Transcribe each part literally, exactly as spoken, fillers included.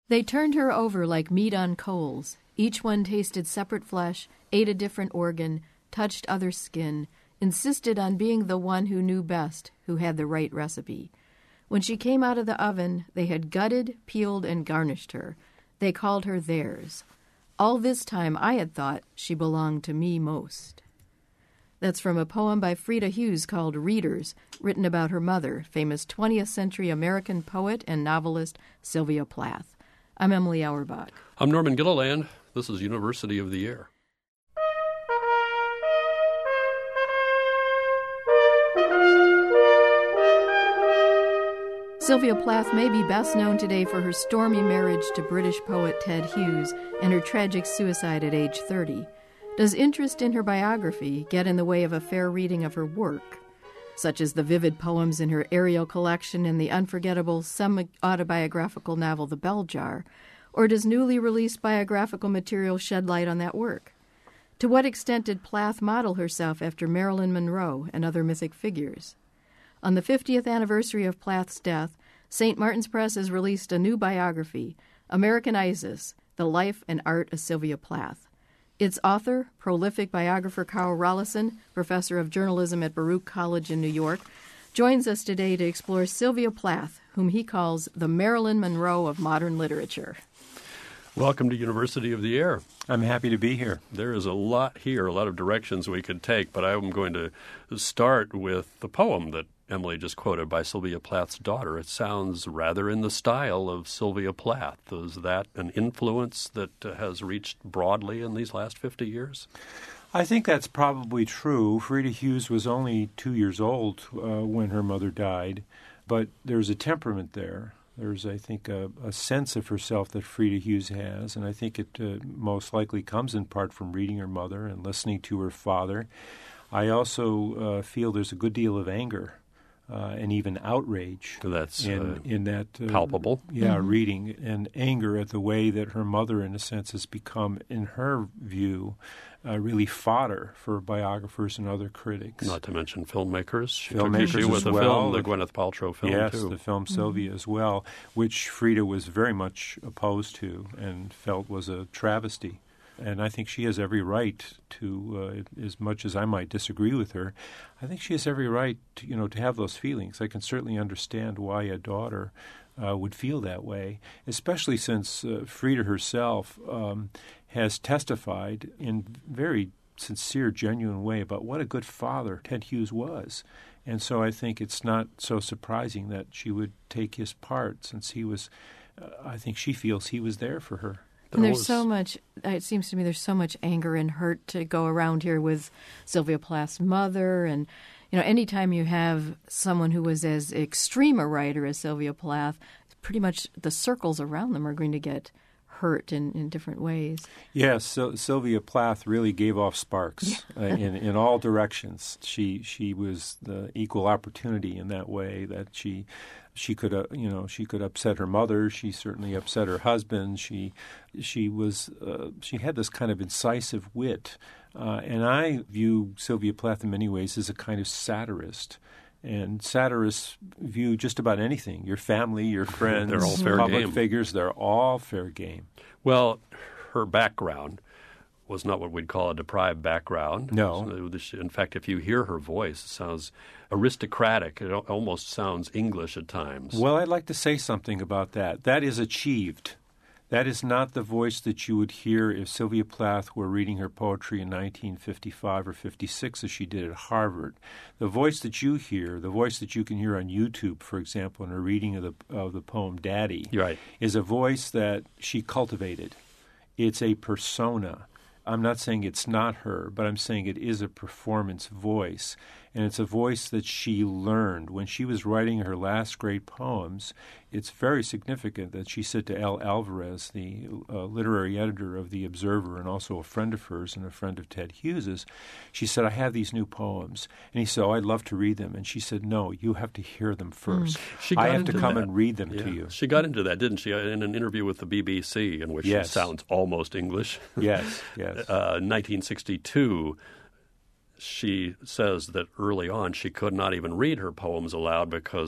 They turned her over like meat on coals. Each one tasted separate flesh, ate a different organ, touched other skin, insisted on being the one who knew best, who had the right recipe. When she came out of the oven, they had gutted, peeled, and garnished her. They called her theirs. All this time I had thought she belonged to me most. That's from a poem by Frida Hughes called Readers, written about her mother, famous twentieth century American poet and novelist Sylvia Plath. I'm Emily Auerbach. I'm Norman Gilliland. This is University of the Air. Sylvia Plath may be best known today for her stormy marriage to British poet Ted Hughes and her tragic suicide at age thirty. Does interest in her biography get in the way of a fair reading of her work, such as the vivid poems in her Ariel collection and the unforgettable semi-autobiographical novel The Bell Jar, or does newly released biographical material shed light on that work? To what extent did Plath model herself after Marilyn Monroe and other mythic figures? On the fiftieth anniversary of Plath's death, Saint Martin's Press has released a new biography, American Isis, The Life and Art of Sylvia Plath. Its author, prolific biographer Carl Rollison, professor of journalism at Baruch College in New York, joins us today to explore Sylvia Plath, whom he calls the Marilyn Monroe of modern literature. Welcome to University of the Air. I'm happy to be here. There is a lot here, a lot of directions we could take, but I'm going to start with the poem that Emily just quoted by Sylvia Plath's daughter. It sounds rather in the style of Sylvia Plath. Is that an influence that uh, has reached broadly in these last fifty years? I think that's probably true. Frida Hughes was only two years old uh, when her mother died, but there's a temperament there. There's, I think, a, a sense of herself that Frida Hughes has, and I think it uh, most likely comes in part from reading her mother and listening to her father. I also uh, feel there's a good deal of anger Uh, and even outrage. That's in, uh, in that uh, palpable. Yeah, mm-hmm. reading, and anger at the way that her mother, in a sense, has become, in her view, uh, really fodder for biographers and other critics. Not to mention filmmakers. She filmmakers took issue with as the well. film, the Gwyneth Paltrow film, yes, too. Yes, the film mm-hmm. Sylvia as well, which Frida was very much opposed to and felt was a travesty. And I think she has every right to, uh, as much as I might disagree with her, I think she has every right to, you know, to have those feelings. I can certainly understand why a daughter uh, would feel that way, especially since uh, Frida herself um, has testified in very sincere, genuine way about what a good father Ted Hughes was. And so I think it's not so surprising that she would take his part, since he was, uh, I think she feels he was there for her. And there's so much, it seems to me there's so much anger and hurt to go around here with Sylvia Plath's mother. And, you know, anytime you have someone who was as extreme a writer as Sylvia Plath, pretty much the circles around them are going to get hurt in, in different ways. Yes, so Sylvia Plath really gave off sparks yeah. uh, in, in all directions. She she was the equal opportunity in that way, that she she could uh, you know she could upset her mother. She certainly upset her husband. She she was uh, she had this kind of incisive wit, uh, and I view Sylvia Plath in many ways as a kind of satirist. And satirists view just about anything. Your family, your friends, they're all fair public game. figures, they're all fair game. Well, her background was not what we'd call a deprived background. No. In fact, if you hear her voice, it sounds aristocratic. It almost sounds English at times. Well, I'd like to say something about that. That is achieved. That is not the voice that you would hear if Sylvia Plath were reading her poetry in nineteen fifty-five or fifty-six, as she did at Harvard. The voice that you hear, the voice that you can hear on YouTube, for example, in her reading of the of the poem Daddy, right. is a voice that she cultivated. It's a persona. I'm not saying it's not her, but I'm saying it is a performance voice. And it's a voice that she learned. When she was writing her last great poems, it's very significant that she said to L. Alvarez, the uh, literary editor of The Observer and also a friend of hers and a friend of Ted Hughes's, she said, I have these new poems. And he said, oh, I'd love to read them. And she said, no, you have to hear them first. Mm. She I have to come that. and read them yeah. to you. She got into that, didn't she, in an interview with the B B C, in which yes. she sounds almost English. Yes, yes. uh, nineteen sixty-two, she says that early on she could not even read her poems aloud because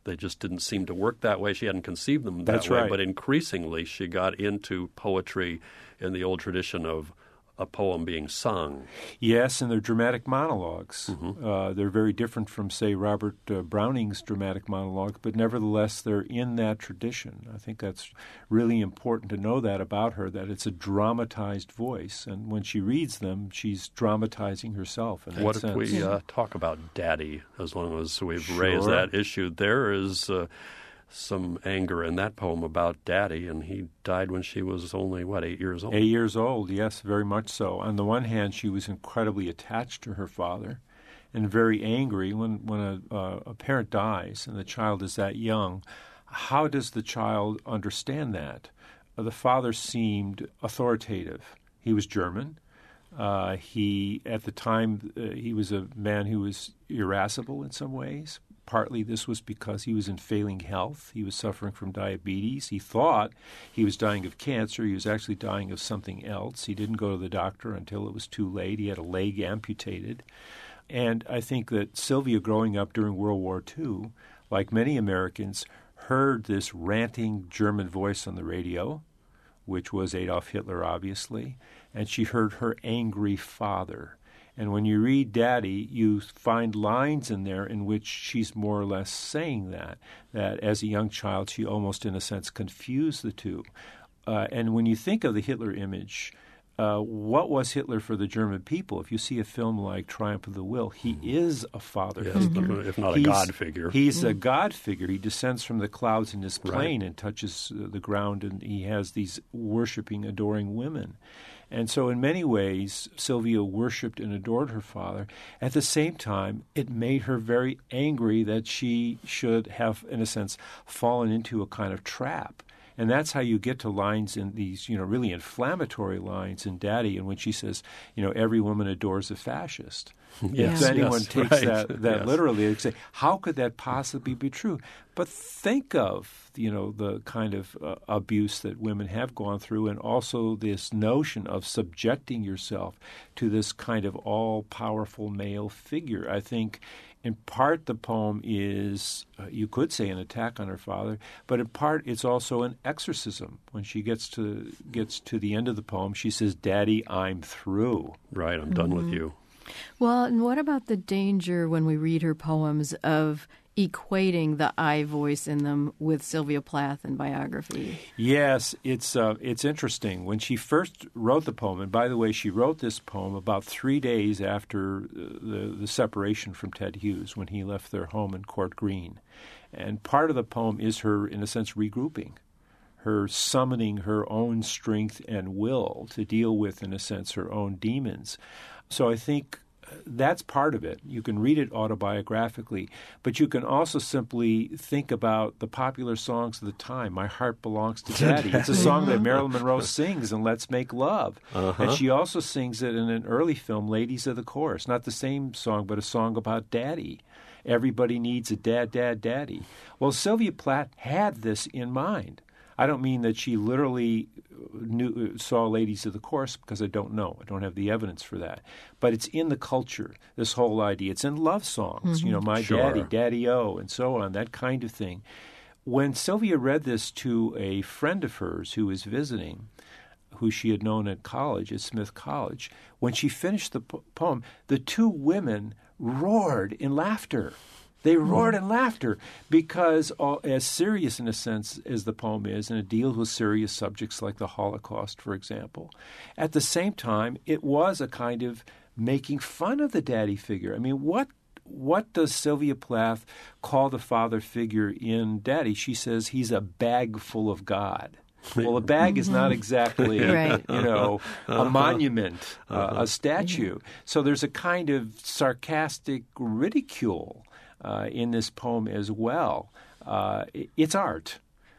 they just didn't seem to work that way. She hadn't conceived them that That's way. right. But increasingly, she got into poetry in the old tradition of a poem being sung. Yes, and they're dramatic monologues. Mm-hmm. Uh, they're very different from, say, Robert uh, Browning's dramatic monologue, but nevertheless, they're in that tradition. I think that's really important to know that about her, that it's a dramatized voice. And when she reads them, she's dramatizing herself in that What sense. if we uh, talk about Daddy, as long as we've Sure. raised that issue? There is uh, some anger in that poem about Daddy, and he died when she was only, what, eight years old? Eight years old, yes, very much so. On the one hand, she was incredibly attached to her father and very angry when, when a, uh, a parent dies and the child is that young. How does the child understand that? Uh, the father seemed authoritative. He was German. Uh, he, at the time, uh, he was a man who was irascible in some ways. Partly this was because he was in failing health. He was suffering from diabetes. He thought he was dying of cancer. He was actually dying of something else. He didn't go to the doctor until it was too late. He had a leg amputated. And I think that Sylvia, growing up during World War Two, like many Americans, heard this ranting German voice on the radio, which was Adolf Hitler, obviously, and she heard her angry father. And when you read Daddy, you find lines in there in which she's more or less saying that, that as a young child she almost, in a sense, confused the two. Uh, and when you think of the Hitler image, uh, what was Hitler for the German people? If you see a film like Triumph of the Will, he is a father Yes, figure. if not a He's- God figure. He's a God figure. He descends from the clouds in his plane Right. and touches uh, the ground, and he has these worshiping, adoring women. And so in many ways, Sylvia worshipped and adored her father. At the same time, it made her very angry that she should have, in a sense, fallen into a kind of trap. And that's how you get to lines in these, you know, really inflammatory lines in Daddy, in which she says, you know, every woman adores a fascist. Yes, If anyone yes, takes right. that, that Yes. literally, they say, how could that possibly be true? But think of, you know, the kind of uh, abuse that women have gone through, and also this notion of subjecting yourself to this kind of all-powerful male figure. I think in part the poem is, uh, you could say, an attack on her father, but in part it's also an exorcism. When she gets to gets to the end of the poem, she says, "Daddy, I'm through." Right, I'm done with you. Well, and what about the danger when we read her poems of equating the I voice in them with Sylvia Plath in biography? Yes, it's uh, it's interesting. When she first wrote the poem, and by the way, she wrote this poem about three days after the, the separation from Ted Hughes, when he left their home in Court Green. And part of the poem is her, in a sense, regrouping, her summoning her own strength and will to deal with, in a sense, her own demons. So I think that's part of it. You can read it autobiographically, but you can also simply think about the popular songs of the time. My Heart Belongs to Daddy. It's a song that Marilyn Monroe sings in Let's Make Love. Uh-huh. And she also sings it in an early film, Ladies of the Chorus. Not the same song, but a song about Daddy. Everybody needs a dad, dad, daddy. Well, Sylvia Plath had this in mind. I don't mean that she literally knew, saw Ladies of the Chorus, because I don't know. I don't have the evidence for that. But it's in the culture, this whole idea. It's in love songs, Mm-hmm. you know, My Sure. Daddy, Daddy-O, and so on, that kind of thing. When Sylvia read this to a friend of hers who was visiting, who she had known at college, at Smith College, when she finished the po- poem, the two women roared in laughter. They roared in laughter because, all, as serious in a sense as the poem is, and it deals with serious subjects like the Holocaust, for example, at the same time, it was a kind of making fun of the daddy figure. I mean, what what does Sylvia Plath call the father figure in Daddy? She says he's a bag full of God. Well, a bag is not exactly, Right. you know, a monument, uh, a statue. So there's a kind of sarcastic ridicule uh, in this poem as well. Uh, it's art.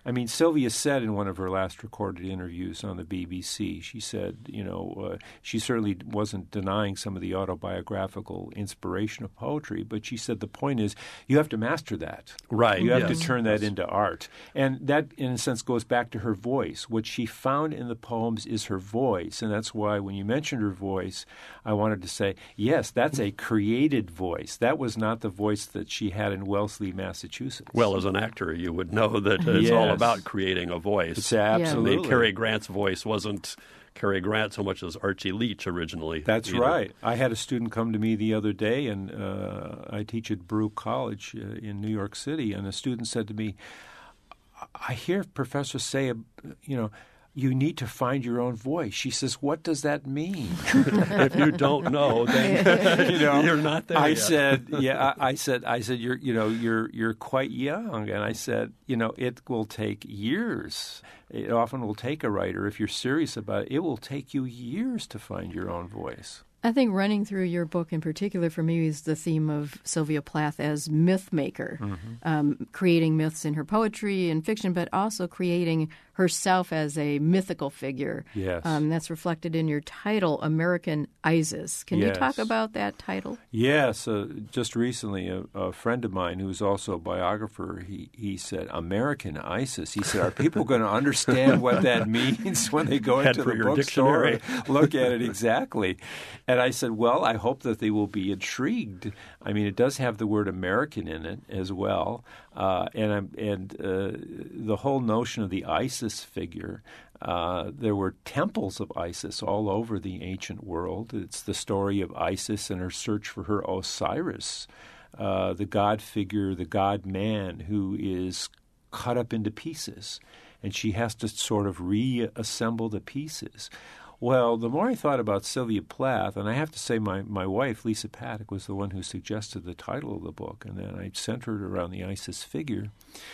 I mean, Sylvia said in one of her last recorded interviews on the B B C, she said, you know, uh, she certainly wasn't denying some of the autobiographical inspiration of poetry, but she said the point is you have to master that. Right. You have yes. to turn that yes. into art. And that, in a sense, goes back to her voice. What she found in the poems is her voice, and that's why when you mentioned her voice, I wanted to say, yes, that's a created voice. That was not the voice that she had in Wellesley, Massachusetts. Well, as an actor, you would know that it's Yes. all about creating a voice. It's absolutely. I mean, Cary Grant's voice wasn't Cary Grant so much as Archie Leach originally. That's either. right. I had a student come to me the other day, and uh, I teach at Baruch College uh, in New York City, and a student said to me, I hear professors say, uh, you know, you need to find your own voice. She says, what does that mean? If you don't know, then you know, you're not there I yet. said, yeah, I, I said, I said, you're, you know, you're, you're quite young. And I said, you know, it will take years. It often will take a writer, if you're serious about it, it will take you years to find your own voice. I think running through your book in particular for me is the theme of Sylvia Plath as myth maker, mm-hmm. um, creating myths in her poetry and fiction, but also creating herself as a mythical figure. Yes. Um, that's reflected in your title, American Isis. Can yes. you talk about that title? Yes. Uh, just recently, a, a friend of mine who's also a biographer, he, he said, American Isis. He said, are people going to understand what that means when they go Head into for the your bookstore dictionary. and look at it exactly? And I said, well, I hope that they will be intrigued. I mean, it does have the word American in it as well. Uh, and I'm, and uh, the whole notion of the Isis figure, uh, there were temples of Isis all over the ancient world. It's the story of Isis and her search for her Osiris, uh, the god figure, the god man who is cut up into pieces. And she has to sort of reassemble the pieces. Well, the more I thought about Sylvia Plath, and I have to say my, my wife, Lisa Paddock, was the one who suggested the title of the book, and then I centered around the Isis figure,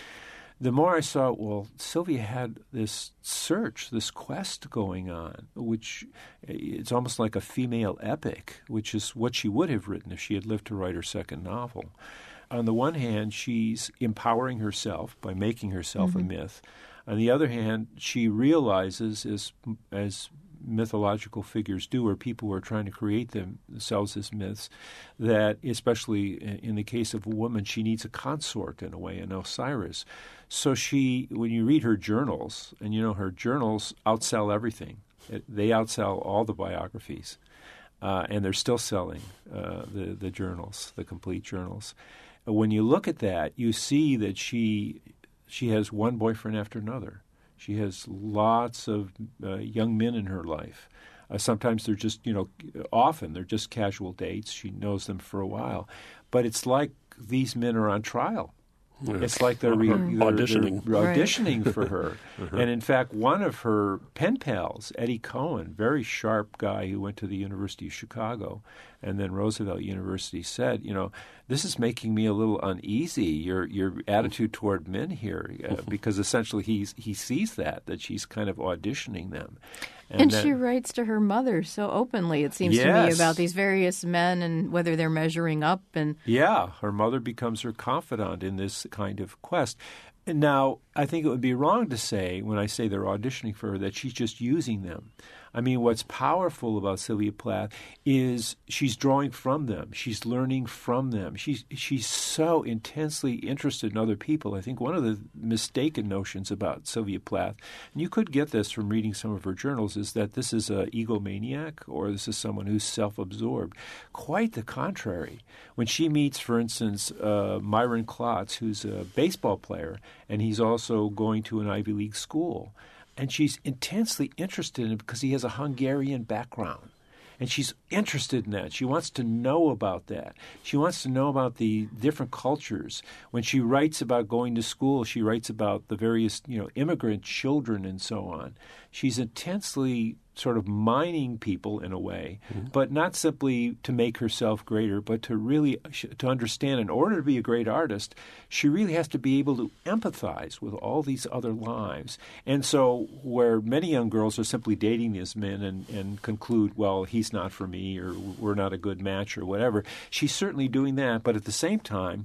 the more I saw, well, Sylvia had this search, this quest going on, which it's almost like a female epic, which is what she would have written if she had lived to write her second novel. On the one hand, she's empowering herself by making herself mm-hmm. a myth. On the other hand, she realizes, as as mythological figures do, or people who are trying to create themselves as myths, that especially in the case of a woman, she needs a consort in a way, an Osiris. So she, when you read her journals, and you know her journals outsell everything. They outsell all the biographies, uh, and they're still selling uh, the, the journals, the complete journals. When you look at that, you see that she she has one boyfriend after another. She has lots of uh, young men in her life. Uh, sometimes they're just, you know, often they're just casual dates. She knows them for a while. But it's like these men are on trial. Yes. It's like they're, re- they're auditioning, they're auditioning right. for her. uh-huh. And in fact, one of her pen pals, Eddie Cohen, very sharp guy who went to the University of Chicago and then Roosevelt University, said, you know, this is making me a little uneasy, your your attitude toward men here, uh, because essentially he's, he sees that, that she's kind of auditioning them. And, and she that, writes to her mother so openly, it seems yes. to me, about these various men and whether they're measuring up. And yeah, her mother becomes her confidant in this kind of quest. And now, I think it would be wrong to say, when I say they're auditioning for her, that she's just using them. I mean, what's powerful about Sylvia Plath is she's drawing from them. She's learning from them. She's she's so intensely interested in other people. I think one of the mistaken notions about Sylvia Plath, and you could get this from reading some of her journals, is that this is an egomaniac or this is someone who's self-absorbed. Quite the contrary. When she meets, for instance, uh, Myron Klotz, who's a baseball player, and he's also going to an Ivy League school, and she's intensely interested in him because he has a Hungarian background. And she's interested in that. She wants to know about that. She wants to know about the different cultures. When she writes about going to school, she writes about the various, you know, immigrant children and so on. She's intensely sort of mining people in a way, mm-hmm. but not simply to make herself greater, but to really to understand in order to be a great artist, she really has to be able to empathize with all these other lives. And so where many young girls are simply dating these men and, and conclude, well, he's not for me or we're not a good match or whatever, she's certainly doing that. But at the same time,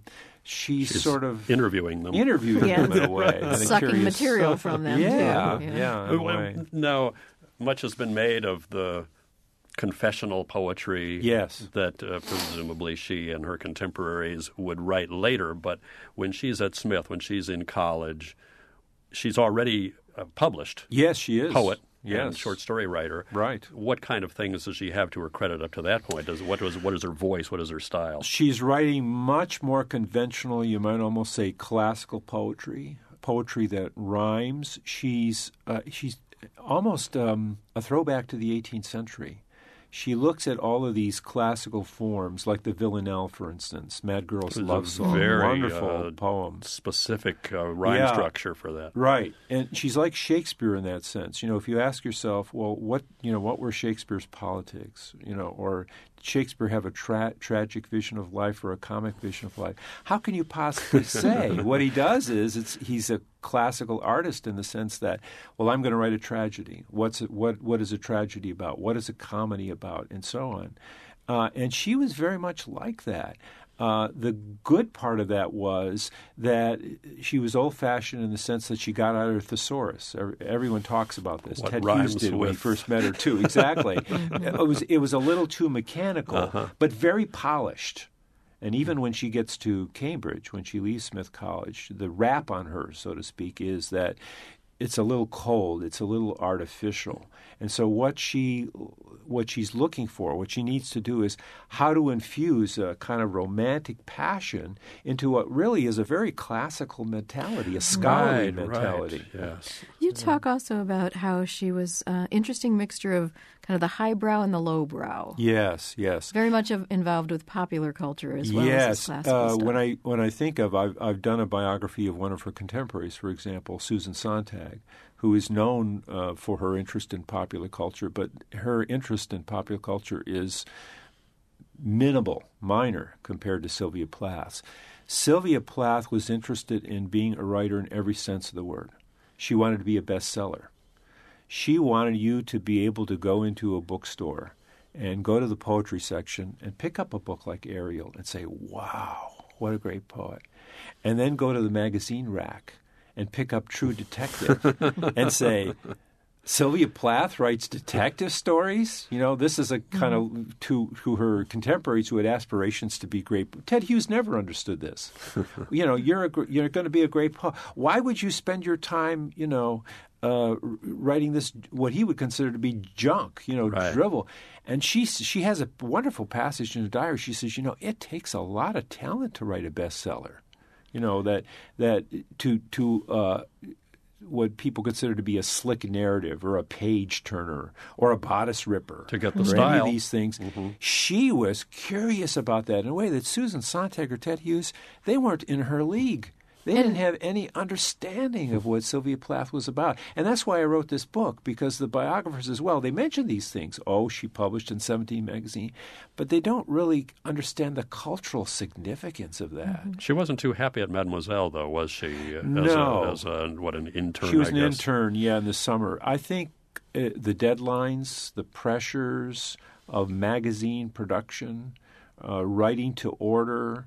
she's, She's sort of interviewing them. interviewing Yeah. them in a way. in a Sucking curious- material from them, Yeah, too. yeah. in a Well, way. Now, much has been made of the confessional poetry Yes. that uh, presumably she and her contemporaries would write later. But when she's at Smith, when she's in college, she's already a published Yes, she is. poet Yes. and short story writer. Right. What kind of things does she have to her credit up to that point? Does, what, was, what is her voice? What is her style? She's writing much more conventional, you might almost say classical poetry, poetry that rhymes. She's uh, she's almost um, a throwback to the eighteenth century. She looks at all of these classical forms, like the Villanelle, for instance, Mad Girl's It's a Love Song, very, wonderful uh, poems. Specific uh, rhyme Yeah. structure for that. Right, and she's like Shakespeare in that sense. You know, if you ask yourself, well, what you know, what were Shakespeare's politics? You know, or did Shakespeare have a tra- tragic vision of life or a comic vision of life? How can you possibly say? What he does is, it's he's a classical artist in the sense that, well, I'm going to write a tragedy. What's it, what what is a tragedy about? What is a comedy about? And so on. Uh, and she was very much like that. Uh, the good part of that was that she was old-fashioned in the sense that she got out of her thesaurus. Every- Everyone talks about this. What Ted rhymes Hughes did when he with- first met her too. Exactly. it was it was a little too mechanical, Uh-huh. but very polished. And even when she gets to Cambridge, when she leaves Smith College, the rap on her, so to speak, is that it's a little cold, it's a little artificial. And so what she what she's looking for, what she needs to do is how to infuse a kind of romantic passion into what really is a very classical mentality, a scholarly Right, mentality. right, yes. You talk also about how she was an interesting mixture of kind of the highbrow and the lowbrow. Yes, yes. Very much of, involved with popular culture as well yes. as his classical uh, stuff. when I when I think of, I've I've done a biography of one of her contemporaries, for example, Susan Sontag, who is known uh, for her interest in popular culture, but her interest in popular culture is minimal, minor compared to Sylvia Plath's. Sylvia Plath was interested in being a writer in every sense of the word. She wanted to be a bestseller. She wanted you to be able to go into a bookstore and go to the poetry section and pick up a book like Ariel and say, wow, what a great poet. And then go to the magazine rack and pick up True Detective and say, Sylvia Plath writes detective stories? You know, this is a kind of, to, to her contemporaries who had aspirations to be great. Ted Hughes never understood this. You know, you're, a, you're going to be a great poet. Why would you spend your time, you know, uh, writing this, what he would consider to be junk, you know, Right. drivel? And she she has a wonderful passage in her diary. She says, you know, it takes a lot of talent to write a bestseller. You know, that that to to uh, what people consider to be a slick narrative or a page turner or a bodice ripper. To get the or any style. of these things. She was curious about that in a way that Susan Sontag or Ted Hughes, they weren't in her league. They didn't have any understanding of what Sylvia Plath was about. And that's why I wrote this book, because the biographers as well, they mention these things. Oh, she published in seventeen magazine. But they don't really understand the cultural significance of that. She wasn't too happy at Mademoiselle, though, was she? As No. A, as a, what, an intern, She was I an guess. intern, yeah, in the summer. I think uh, the deadlines, the pressures of magazine production, uh, writing to order,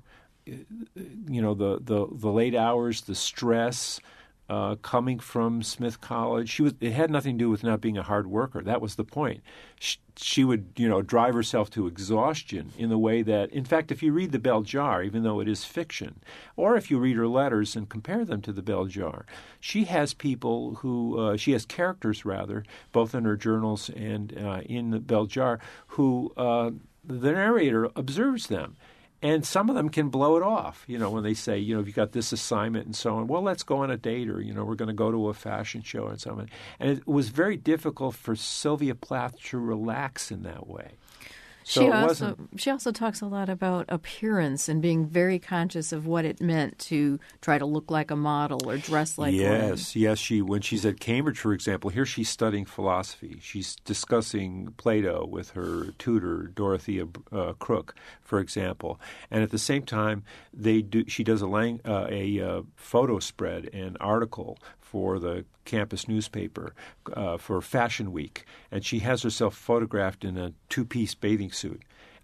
you know, the, the, the late hours, the stress uh, coming from Smith College. She was. It had nothing to do with not being a hard worker. That was the point. She, she would, you know, drive herself to exhaustion in the way that, in fact, if you read the Bell Jar, even though it is fiction, or if you read her letters and compare them to the Bell Jar, she has people who, uh, she has characters, rather, both in her journals and uh, in the Bell Jar, who uh, the narrator observes them. And some of them can blow it off, you know, when they say, you know, you've got this assignment and so on. Well, let's go on a date, or, you know, we're going to go to a fashion show and so on. And it was very difficult for Sylvia Plath to relax in that way. So she it also wasn't, she also talks a lot about appearance and being very conscious of what it meant to try to look like a model or dress like one. yes, yes. She when she's at Cambridge, for example, here she's studying philosophy. She's discussing Plato with her tutor Dorothea uh, Crook, for example, and at the same time, they do. She does a lang, uh, a uh, photo spread, an article for the campus newspaper uh, for Fashion Week, and she has herself photographed in a two-piece bathing suit.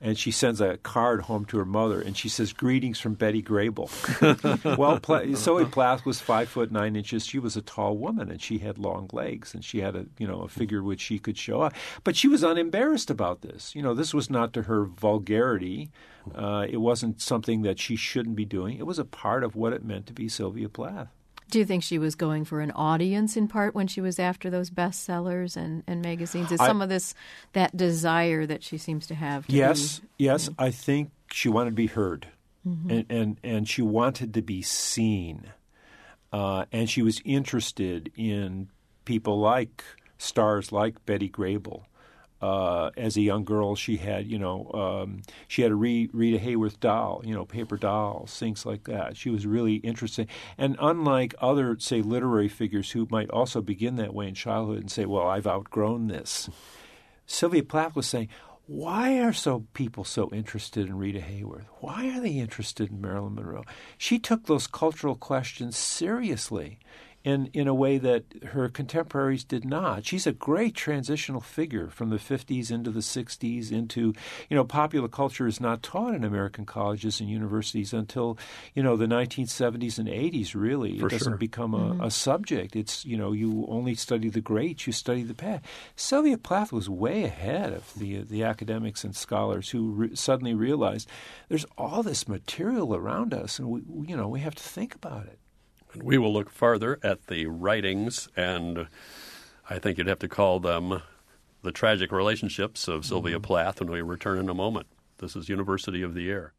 and she sends a card home to her mother, and she says, "Greetings from Betty Grable." Well, Pla- Sylvia Plath was five foot nine inches. She was a tall woman, and she had long legs, and she had a you know a figure which she could show off. But she was unembarrassed about this. You know, this was not to her vulgarity. Uh, it wasn't something that she shouldn't be doing. It was a part of what it meant to be Sylvia Plath. Do you think she was going for an audience in part when she was after those bestsellers and, and magazines? Is I, some of this that desire that she seems to have? To yes, be, yes. you know? I think she wanted to be heard, mm-hmm. and, and, and she wanted to be seen. Uh, and she was interested in people like stars like Betty Grable. Uh, as a young girl, she had, you know, um, she had a Re- Rita Hayworth doll, you know, paper dolls, things like that. She was really interesting. And unlike other, say, literary figures who might also begin that way in childhood and say, well, I've outgrown this, Sylvia Plath was saying, why are so people so interested in Rita Hayworth? Why are they interested in Marilyn Monroe? She took those cultural questions seriously. In, in a way that her contemporaries did not. She's a great transitional figure from the fifties into the sixties into, you know, popular culture is not taught in American colleges and universities until, you know, the nineteen seventies and eighties, really. For it doesn't sure. become a, mm-hmm. a subject. It's, you know, you only study the greats, you study the past. Sylvia Plath was way ahead of the, the academics and scholars who re- suddenly realized there's all this material around us, and, we, you know, we have to think about it. We will look farther at the writings, and I think you'd have to call them the tragic relationships of Sylvia Mm-hmm. Plath when we return in a moment. This is University of the Air.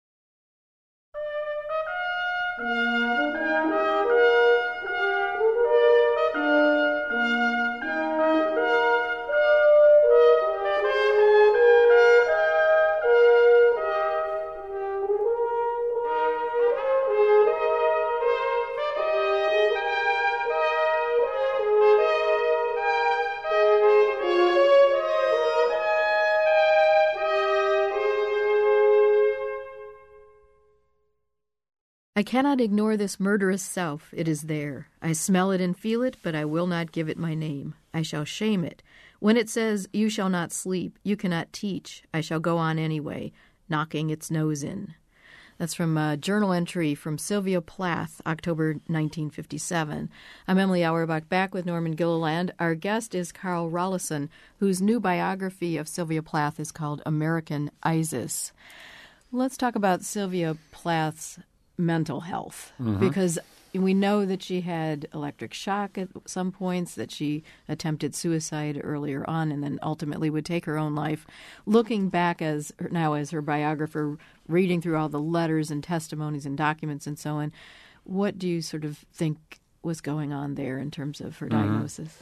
I cannot ignore this murderous self. It is there. I smell it and feel it, but I will not give it my name. I shall shame it. When it says, you shall not sleep, you cannot teach, I shall go on anyway, knocking its nose in. That's from a journal entry from Sylvia Plath, October nineteen fifty-seven. I'm Emily Auerbach, back with Norman Gilliland. Our guest is Carl Rollison, whose new biography of Sylvia Plath is called American Isis. Let's talk about Sylvia Plath's mental health, mm-hmm. because we know that she had electric shock at some points, that she attempted suicide earlier on, and then ultimately would take her own life. Looking back as now as her biographer, reading through all the letters and testimonies and documents and so on, what do you sort of think was going on there in terms of her mm-hmm. diagnosis?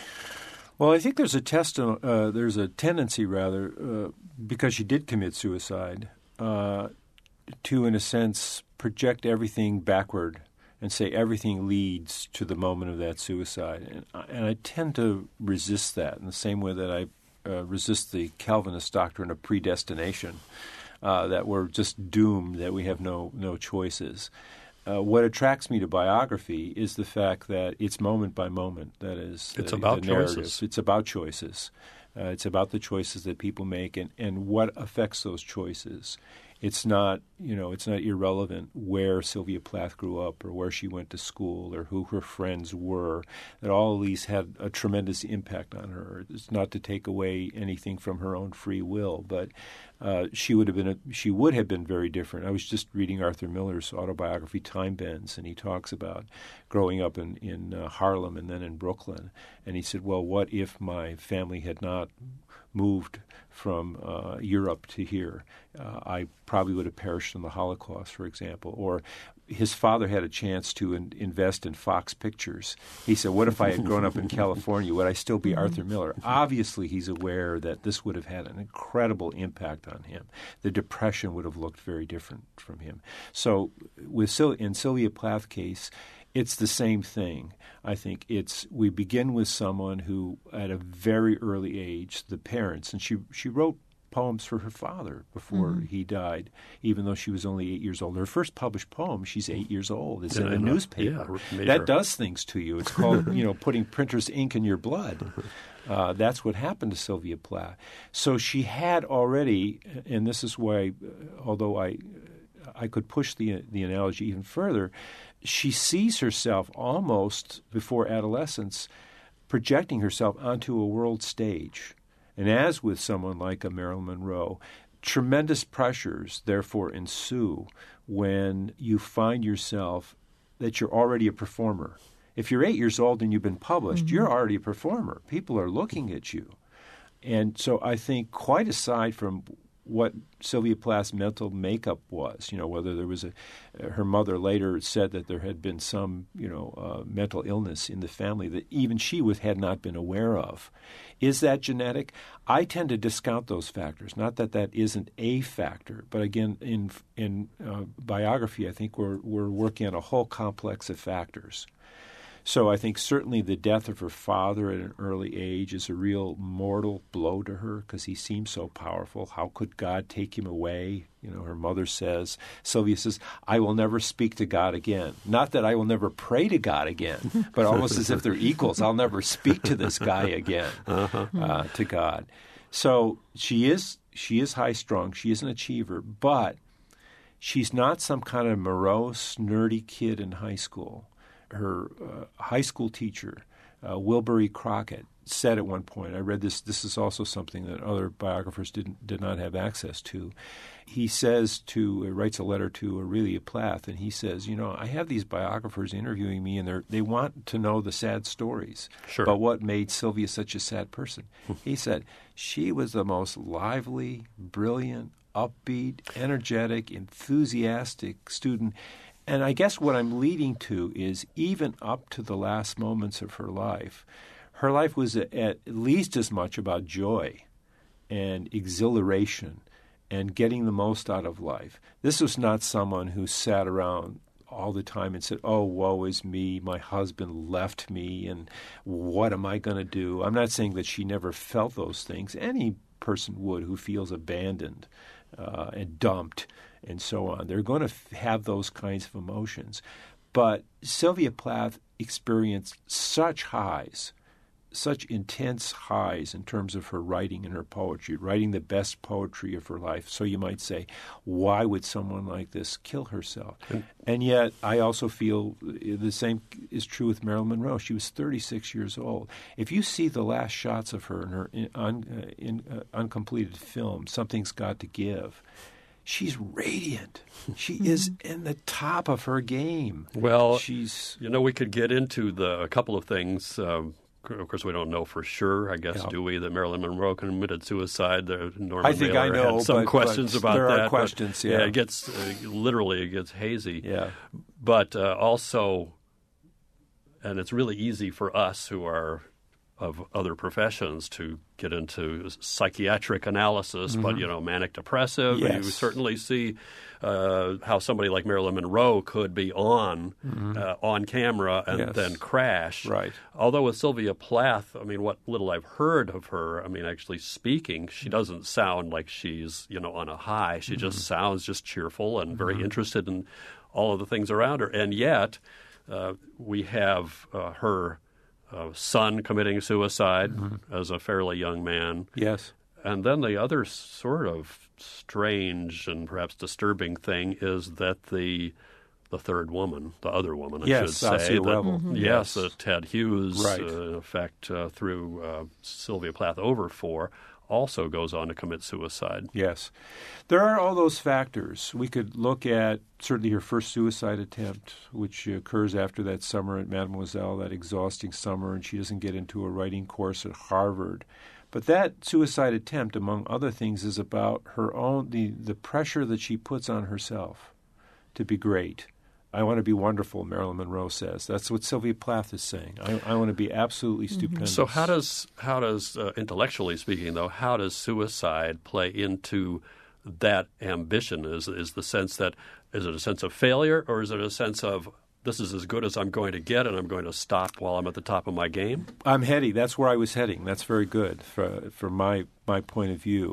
Well, I think there's a test, uh, there's a tendency rather, uh, because she did commit suicide, uh, to, in a sense, project everything backward and say everything leads to the moment of that suicide. And, and I tend to resist that in the same way that I uh, resist the Calvinist doctrine of predestination, uh, that we're just doomed, that we have no, no choices. Uh, what attracts me to biography is the fact that it's moment by moment. That is, it's the, about the narrative. choices. It's about choices. Uh, it's about the choices that people make and, and what affects those choices. It's not, you know, it's not irrelevant where Sylvia Plath grew up or where she went to school or who her friends were. That all of these had a tremendous impact on her. It's not to take away anything from her own free will, but uh, she would have been a, she would have been very different. I was just reading Arthur Miller's autobiography, Time Bends, and he talks about growing up in in uh, Harlem and then in Brooklyn, and he said, "Well, what if my family had not moved from uh, Europe to here? Uh, I probably would have perished in the Holocaust, for example." Or his father had a chance to in- invest in Fox Pictures. He said, what if I had grown up in California? Would I still be Arthur Miller? Obviously, he's aware that this would have had an incredible impact on him. The Depression would have looked very different from him. So with Sil- in Sylvia Plath's case, it's the same thing. I think it's we begin with someone who, at a very early age, the parents, and she she wrote poems for her father before mm-hmm. he died, even though she was only eight years old. Her first published poem, she's eight years old. It's in a newspaper. Yeah, that does things to you. It's called, you know, putting printer's ink in your blood. Uh, that's what happened to Sylvia Plath. So she had already, and this is why, although I, I could push the the analogy even further, she sees herself almost before adolescence projecting herself onto a world stage. And as with someone like a Marilyn Monroe, tremendous pressures therefore ensue when you find yourself that you're already a performer. If you're eight years old and you've been published, mm-hmm. you're already a performer. People are looking at you. And so I think quite aside from what Sylvia Plath's mental makeup was, you know, whether there was a – her mother later said that there had been some, you know, uh, mental illness in the family that even she was, had not been aware of. Is that genetic? I tend to discount those factors. Not that that isn't a factor, but again, in in uh, biography, I think we're we're working on a whole complex of factors. So I think certainly the death of her father at an early age is a real mortal blow to her because he seemed so powerful. How could God take him away? You know, her mother says, Sylvia says, I will never speak to God again. Not that I will never pray to God again, but almost as if they're equals. I'll never speak to this guy again, uh-huh. uh, to God. So she is she is high-strung. She is an achiever, but she's not some kind of morose, nerdy kid in high school. Her uh, high school teacher, uh, Wilbury Crockett, said at one point, I read this, this is also something that other biographers didn't, did not have access to. He says to, uh, writes a letter to Aurelia Plath, and he says, you know, I have these biographers interviewing me, and they they want to know the sad stories sure. about what made Sylvia such a sad person. He said, she was the most lively, brilliant, upbeat, energetic, enthusiastic student. And I guess what I'm leading to is even up to the last moments of her life, her life was at least as much about joy and exhilaration and getting the most out of life. This was not someone who sat around all the time and said, oh, woe is me, my husband left me, and what am I going to do? I'm not saying that she never felt those things. Any person would who feels abandoned uh, and dumped and so on. They're going to f- have those kinds of emotions. But Sylvia Plath experienced such highs, such intense highs in terms of her writing and her poetry, writing the best poetry of her life. So you might say, why would someone like this kill herself? And, and yet I also feel the same is true with Marilyn Monroe. She was thirty-six years old. If you see the last shots of her in her in, un, uh, in, uh, uncompleted film, Something's Got to Give, she's radiant. She is in the top of her game. Well, she's you know, we could get into the a couple of things. Um, of course, we don't know for sure, I guess, yeah. do we, that Marilyn Monroe committed suicide? There, Norman I think Mailer I know, had some but, questions but about there that. There are questions, but, yeah. yeah. It gets, uh, literally, it gets hazy. Yeah. But uh, also, and it's really easy for us who are of other professions to get into psychiatric analysis, mm-hmm. but, you know, manic depressive. Yes. You certainly see uh, how somebody like Marilyn Monroe could be on mm-hmm. uh, on camera and yes. then crash. Right. Although with Sylvia Plath, I mean, what little I've heard of her, I mean, actually speaking, she doesn't sound like she's, you know, on a high. She mm-hmm. just sounds just cheerful and very mm-hmm. interested in all of the things around her. And yet uh, we have uh, her Uh, son committing suicide mm-hmm. as a fairly young man. Yes. And then the other sort of strange and perhaps disturbing thing is that the the third woman, the other woman, I yes, should say. Ossie that, mm-hmm. Yes, uh, Ted Hughes, right. uh, in effect, uh, threw uh, Sylvia Plath over for, also goes on to commit suicide. Yes. There are all those factors. We could look at certainly her first suicide attempt, which occurs after that summer at Mademoiselle, that exhausting summer, and she doesn't get into a writing course at Harvard. But that suicide attempt, among other things, is about her own, the, the pressure that she puts on herself to be great. I want to be wonderful, Marilyn Monroe says. That's what Sylvia Plath is saying. I, I want to be absolutely stupendous. So how does, how does uh, intellectually speaking, though, how does suicide play into that ambition? Is is the sense that, is it a sense of failure, or is it a sense of, this is as good as I'm going to get and I'm going to stop while I'm at the top of my game? I'm heading. That's where I was heading. That's very good for, for my, my point of view.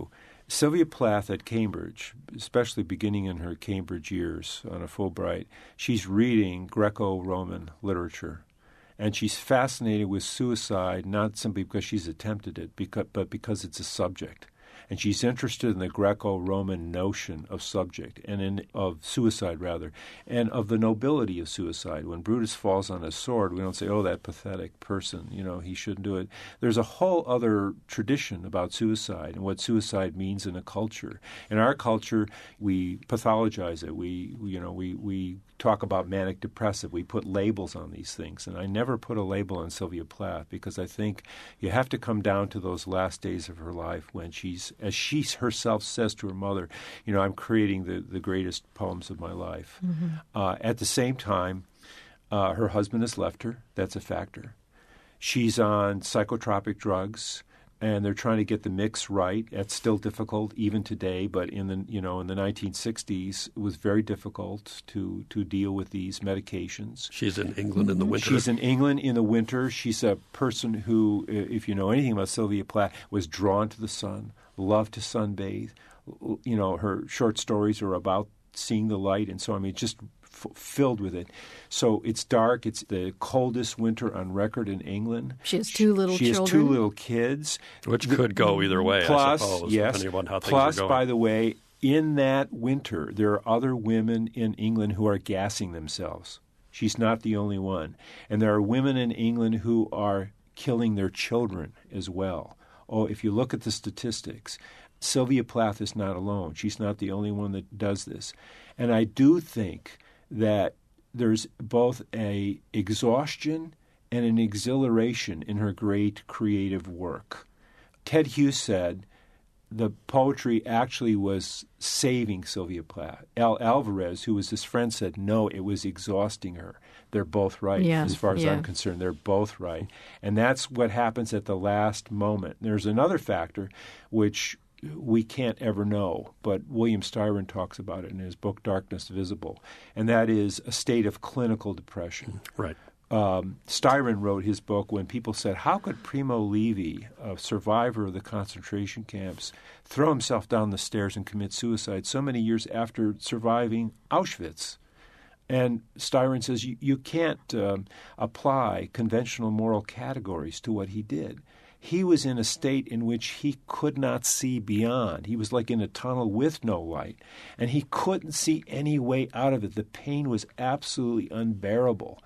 Sylvia Plath at Cambridge, especially beginning in her Cambridge years on a Fulbright, she's reading Greco-Roman literature. And she's fascinated with suicide, not simply because she's attempted it, because, but because it's a subject. And she's interested in the Greco-Roman notion of subject, and in of suicide, rather, and of the nobility of suicide. When Brutus falls on his sword, we don't say, oh, that pathetic person, you know, he shouldn't do it. There's a whole other tradition about suicide and what suicide means in a culture. In our culture, we pathologize it. We, you know, we, we talk about manic depressive. We put labels on these things. And I never put a label on Sylvia Plath because I think you have to come down to those last days of her life when she's, as she herself says to her mother, you know, I'm creating the, the greatest poems of my life. Mm-hmm. Uh, at the same time, uh, her husband has left her. That's a factor. She's on psychotropic drugs, and they're trying to get the mix right. That's still difficult even today, but in the you know in the nineteen sixties, it was very difficult to to deal with these medications. She's in England in the winter. She's in England in the winter. She's a person who, if you know anything about Sylvia Plath, was drawn to the sun, loved to sunbathe. You know, her short stories are about seeing the light, and so I mean, just f- filled with it. So it's dark. It's the coldest winter on record in England. She has two little she children. She has two little kids. Which could go either way, plus, I suppose, yes, depending on how things plus, are going. by the way, in that winter, there are other women in England who are gassing themselves. She's not the only one. And there are women in England who are killing their children as well. Oh, if you look at the statistics, Sylvia Plath is not alone. She's not the only one that does this. And I do think that there's both a exhaustion and an exhilaration in her great creative work. Ted Hughes said the poetry actually was saving Sylvia Plath. Al Alvarez, who was his friend, said, no, it was exhausting her. They're both right, yeah, as far as yeah. I'm concerned. They're both right. And that's what happens at the last moment. There's another factor which we can't ever know, but William Styron talks about it in his book Darkness Visible, and that is a state of clinical depression. Right. Um, Styron wrote his book when people said, how could Primo Levi, a survivor of the concentration camps, throw himself down the stairs and commit suicide so many years after surviving Auschwitz? And Styron says you, you can't um, apply conventional moral categories to what he did. He was in a state in which he could not see beyond. He was like in a tunnel with no light, and he couldn't see any way out of it. The pain was absolutely unbearable.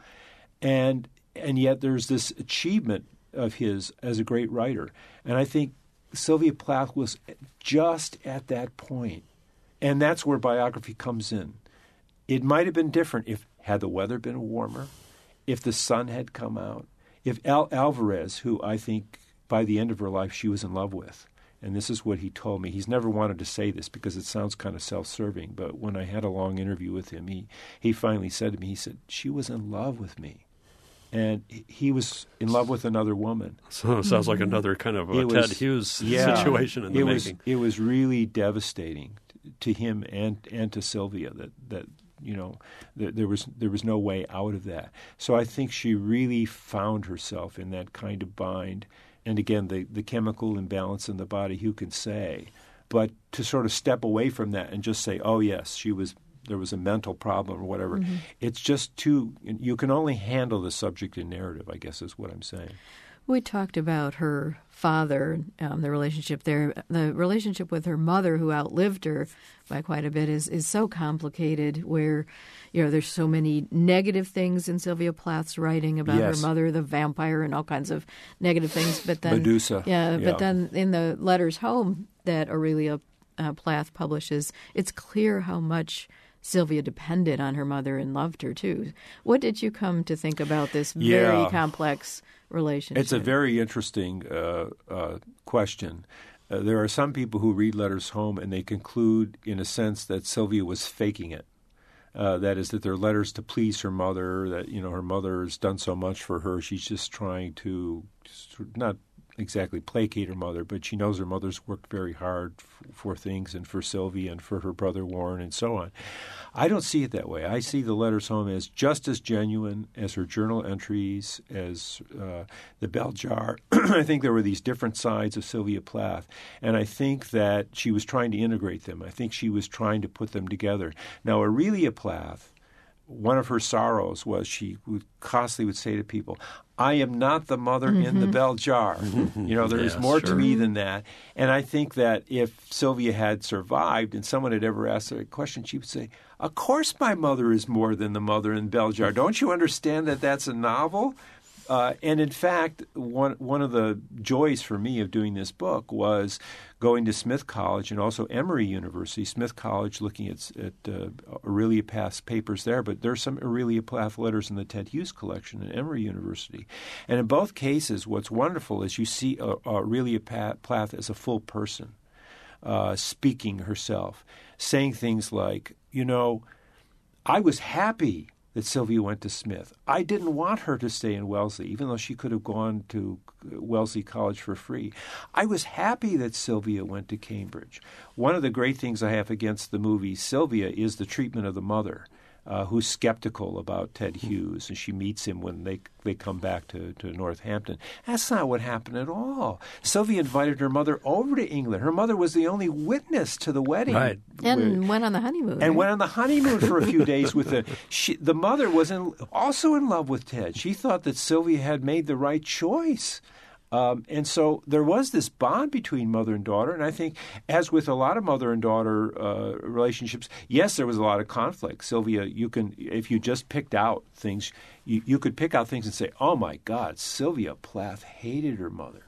And and yet there's this achievement of his as a great writer. And I think Sylvia Plath was just at that point. And that's where biography comes in. It might have been different if had the weather been warmer, if the sun had come out, if Al Alvarez, who I think by the end of her life she was in love with, and this is what he told me. He's never wanted to say this because it sounds kind of self-serving, but when I had a long interview with him, he, he finally said to me, he said, she was in love with me. And he was in love with another woman. So it sounds like another kind of a It Ted was- Hughes yeah, situation in the it was, making. It was really devastating to him and and to Sylvia that, that you know, there, there was there was no way out of that. So I think she really found herself in that kind of bind. And again, the, the chemical imbalance in the body, who can say? But to sort of step away from that and just say, oh, yes, she was there was a mental problem or whatever, mm-hmm. It's just too – you can only handle the subject in narrative, I guess is what I'm saying. We talked about her father, um, the relationship there. The relationship with her mother, who outlived her by quite a bit, is, is so complicated where, you know, there's so many negative things in Sylvia Plath's writing about yes. her mother, the vampire, and all kinds of negative things. But then, Medusa. Yeah, yeah. but then in the letters home that Aurelia uh, Plath publishes, it's clear how much Sylvia depended on her mother and loved her, too. What did you come to think about this yeah. very complex relationship? It's a very interesting uh, uh, question. Uh, there are some people who read letters home and they conclude, in a sense, that Sylvia was faking it. Uh, that is, that they're letters to please her mother, that, you know, her mother has done so much for her, she's just trying to, not exactly placate her mother, but she knows her mother's worked very hard f- for things and for Sylvia and for her brother Warren and so on. I don't see it that way. I see the letters home as just as genuine as her journal entries, as uh, the bell jar. I think there were these different sides of Sylvia Plath, and I think that she was trying to integrate them. I think she was trying to put them together. Now, Aurelia Plath, one of her sorrows was she would constantly would say to people, I am not the mother mm-hmm. in the bell jar. You know, there is yeah, more sure. to me than that. And I think that if Sylvia had survived and someone had ever asked her a question, she would say, of course my mother is more than the mother in bell jar. Don't you understand that that's a novel? Uh, and in fact, one one of the joys for me of doing this book was going to Smith College and also Emory University. Smith College, looking at, at uh, Aurelia Plath's papers there, but there's some Aurelia Plath letters in the Ted Hughes collection at Emory University. And in both cases, what's wonderful is you see uh, Aurelia Plath as a full person, uh, speaking herself, saying things like, you know, I was happy that Sylvia went to Smith. I didn't want her to stay in Wellesley, even though she could have gone to Wellesley College for free. I was happy that Sylvia went to Cambridge. One of the great things I have against the movie Sylvia is the treatment of the mother, uh, who's skeptical about Ted Hughes, and she meets him when they they come back to, to Northampton. That's not what happened at all. Sylvia invited her mother over to England. Her mother was the only witness to the wedding. Right. And went on the honeymoon. And right? went on the honeymoon for a few days with the she, the mother was in, also in love with Ted. She thought that Sylvia had made the right choice. Um, and so there was this bond between mother and daughter, and I think, as with a lot of mother and daughter uh, relationships, yes, there was a lot of conflict. Sylvia, you can, if you just picked out things, you, you could pick out things and say, oh my God, Sylvia Plath hated her mother.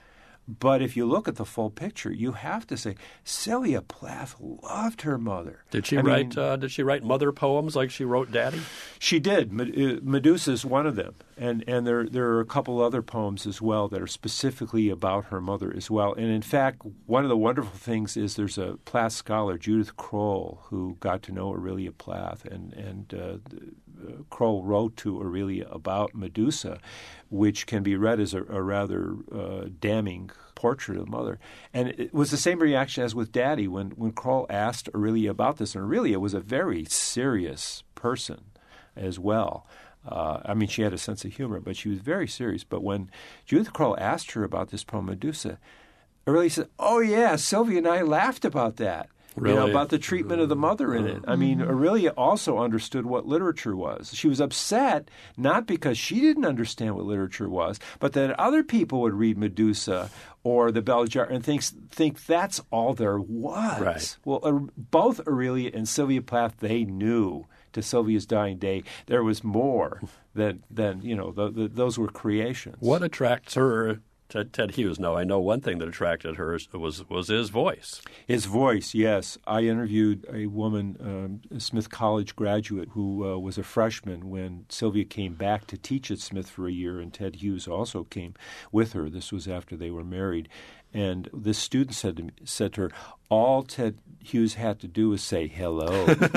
But if you look at the full picture, you have to say Sylvia Plath loved her mother. Did she I write? mean, Uh, did she write mother poems like she wrote Daddy? She did. Medusa is one of them, and and there there are a couple other poems as well that are specifically about her mother as well. And in fact, one of the wonderful things is there's a Plath scholar, Judith Kroll, who got to know Aurelia Plath, and and uh, uh, Kroll wrote to Aurelia about Medusa, which can be read as a, a rather uh, damning portrait of the mother. And it was the same reaction as with Daddy when, when Kroll asked Aurelia about this. And Aurelia was a very serious person as well. Uh, I mean, she had a sense of humor, but she was very serious. But when Judith Kroll asked her about this poem, Medusa, Aurelia said, oh, yeah, Sylvia and I laughed about that. Really? You know, about the treatment of the mother in it. I mean, Aurelia also understood what literature was. She was upset not because she didn't understand what literature was, but that other people would read Medusa or the Bell Jar and think, think that's all there was. Right. Well, uh, both Aurelia and Sylvia Plath, they knew to Sylvia's dying day there was more than, than you know, the, the, those were creations. What attracts her to Ted Hughes? Now, I know one thing that attracted her was was his voice. His voice, yes. I interviewed a woman, um, a Smith College graduate, who uh, was a freshman when Sylvia came back to teach at Smith for a year, and Ted Hughes also came with her. This was after they were married. And this student said to me, said to her, all Ted Hughes had to do was say hello,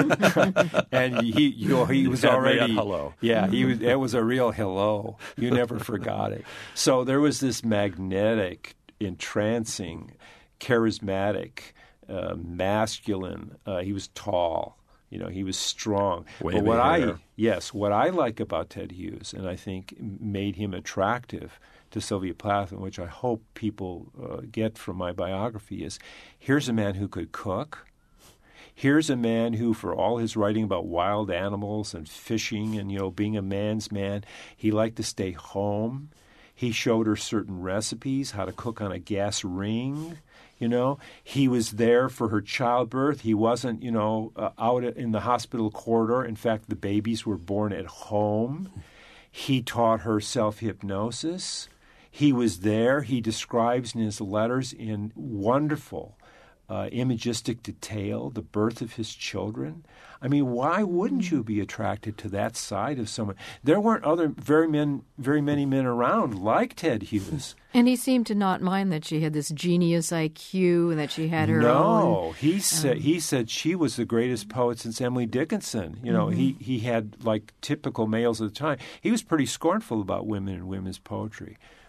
and he, you know, he was already hello. Yeah, he was. It was a real hello. You never forgot it. So there was this magnetic, entrancing, charismatic, uh, masculine. Uh, he was tall. You know, he was strong. Wavy but what hair. I yes, what I like about Ted Hughes, and I think made him attractive to Sylvia Plath, and which I hope people uh, get from my biography, is here's a man who could cook. Here's a man who, for all his writing about wild animals and fishing and, you know, being a man's man, he liked to stay home. He showed her certain recipes, how to cook on a gas ring. You know, he was there for her childbirth. He wasn't, you know, uh, out in the hospital corridor. In fact, the babies were born at home. He taught her self-hypnosis. He was there. He describes in his letters in wonderful uh, imagistic detail the birth of his children. I mean, why wouldn't you be attracted to that side of someone? There weren't other very men, very many men around like Ted Hughes. And he seemed to not mind that she had this genius I Q and that she had her no, own. No, he said um, he said she was the greatest poet since Emily Dickinson. You know, mm-hmm. he he had, like typical males of the time, he was pretty scornful about women and women's poetry.